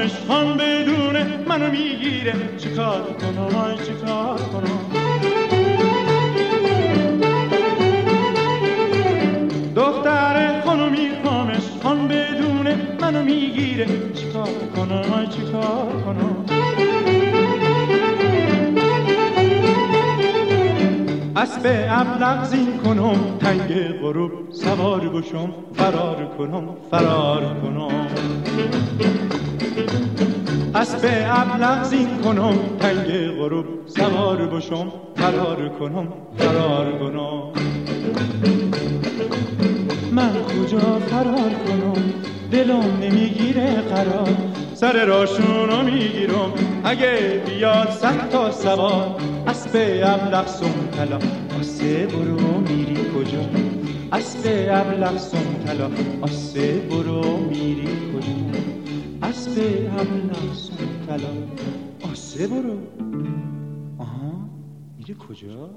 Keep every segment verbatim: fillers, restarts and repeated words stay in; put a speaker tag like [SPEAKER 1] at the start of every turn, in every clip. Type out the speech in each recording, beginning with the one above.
[SPEAKER 1] میخوامش آن بدونه منو میگیره، چیکار کنم آی چیکار کنم؟ دختر خانو میخوامش آن بدونه منو میگیره، چیکار کنم آی چیکار کنم؟ اسب ابلق زین کنم تنگ غروب سوار بشم، فرار کنم فرار کنم. اسب ابلق زین کنم تنگ غروب سوار بشم، فرار کنم فرار کنم. من کجا فرار کنم؟ دلم نمیگیره قرار، سر راشونو میگیرم اگه بیاد صد تا سوار. اسب ابلق سمتلا آسه برو میری کجا؟ اسب ابلق سمتلا آسه برو میری کجا؟ اسب ابلق سمتلا آسه برو، آها میری کجا؟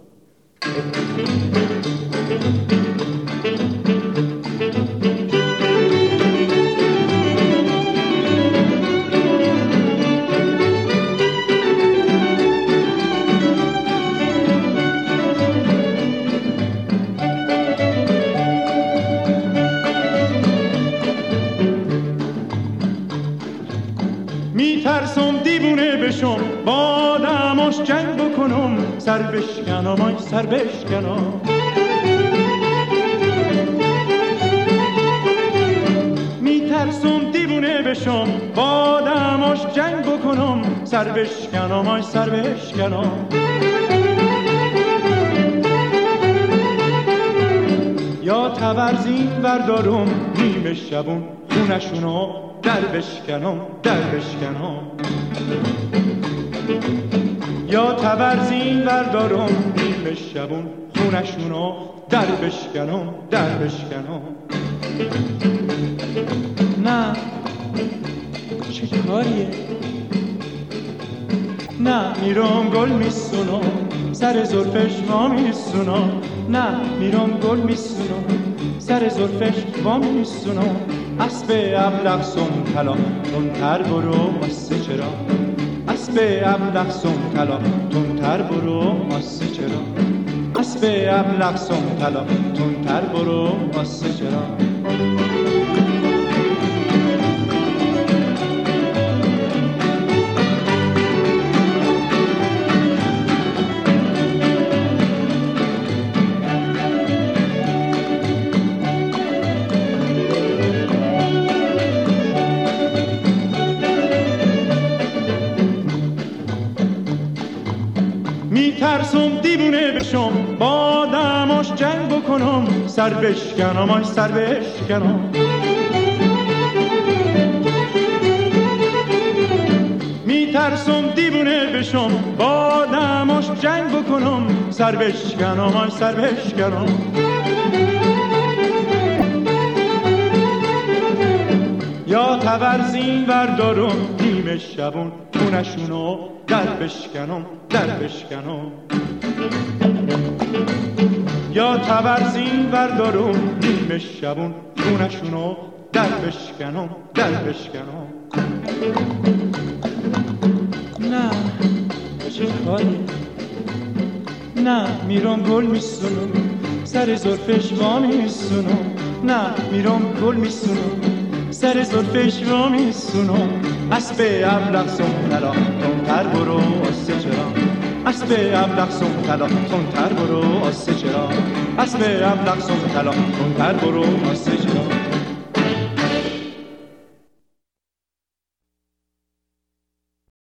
[SPEAKER 1] میترسم دیوونه بشم با آدماش جنگ بکنم، سر بشکنم آی سر بشکنم. میترسم دیوونه بشم با آدماش جنگ بکنم، سر بشکنم آی سر بشکنم. یا تبرزین بردارم نیمه شبون خونشونو در بشکنم در بشکنم. یا تبرزین بردارم نیمه شبون خونشونو در بشکنم در بشکنم. نه چه کاریه؟ نه میرم گل میسونم سر زلفش وا میسونم، نه میرم گل میسونم سر زلفش وا میسونم. اسب ابلق سمتلا تندتر برو واسه چرا؟ اسب ابلق سمتلا تندتر برو واسه چرا؟ اسب ابلق سمتلا تندتر برو واسه چرا؟ میترسم دیوونه بشم با آدماش جنگ بکنم، سر بشکنم آی سر بشکنم. میترسم دیوونه بشم با آدماش جنگ بکنم، سر بشکنم آی سر بشکنم. یا تبرزین بردارم نیمه شبون خونشونو در بشکنم در بشکنم. یا تبرزین بردارم نیمه شبون خونشونو در بشکنم در بشکنم. نه چه کاری؟ نه میرم گل میسونم سر زلفش وا میسونم، نه میرم گل میسونم سر زلفش وا میسونم. اسب ابلق سمتلا تندتر برو واسه چرا؟ اسب ابلق سمتلا تندتر برو واسه چرا؟ اسب ابلق سمتلا تندتر برو واسه چرا؟